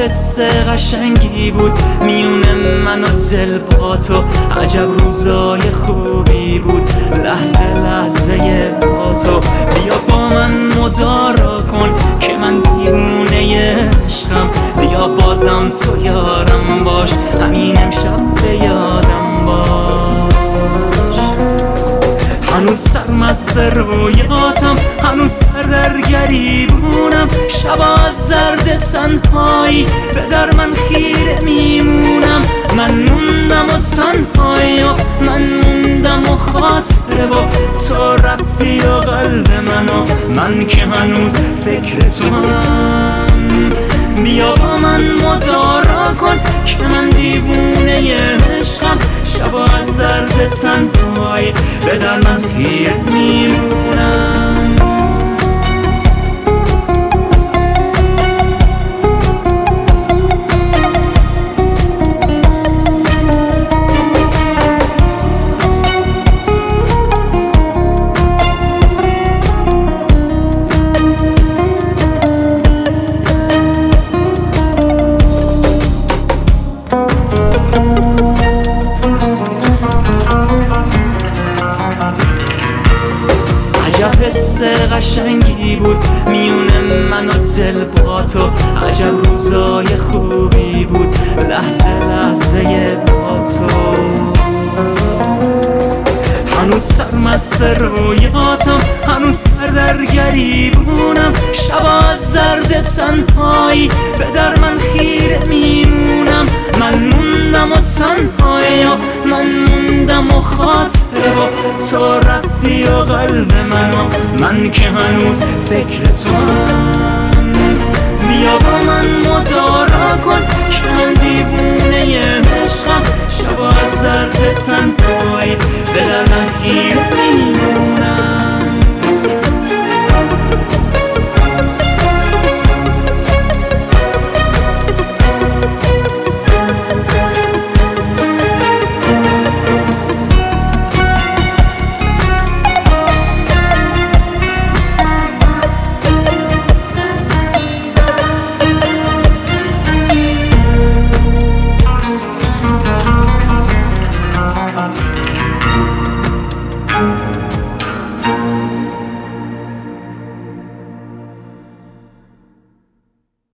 حس قشنگی بود میون من و دل با تو، عجب روزای خوبی بود لحظه لحظه با تو. بیا با من مدارا کن که من دیوونه عشقم، بیا بازم تو یارم باش، همین امشب به یادم باش. هنوز سرمست رویاتم، هنوز سر در گریبونم، شبا از زرد تنهایی به در من خیره میمونم. من موندم و تنهایی و من موندم و خاطره و تو رفتی و قلب منو، من که هنوز فکر تو هم. بیا با من مدارا کن که من دیوونه عشقم، شبا از زرد تنهایی به در من خیره میمونم. عجب حس قشنگی بود میون من و دل با تو، عجب روزای خوبی بود لحظه لحظه با تو. هنوز سرمست رویاتم، هنوز سر در گریبونم، شبا از زرد تنهایی به در من خیره میمونم. من موندم و تنهایی و من موندم و خاطره و تو رفتی و قلب منو، من که هنوز فکر تو هم. بیا با من مدارا کن که من دیوونه عشقم، شبا از زرد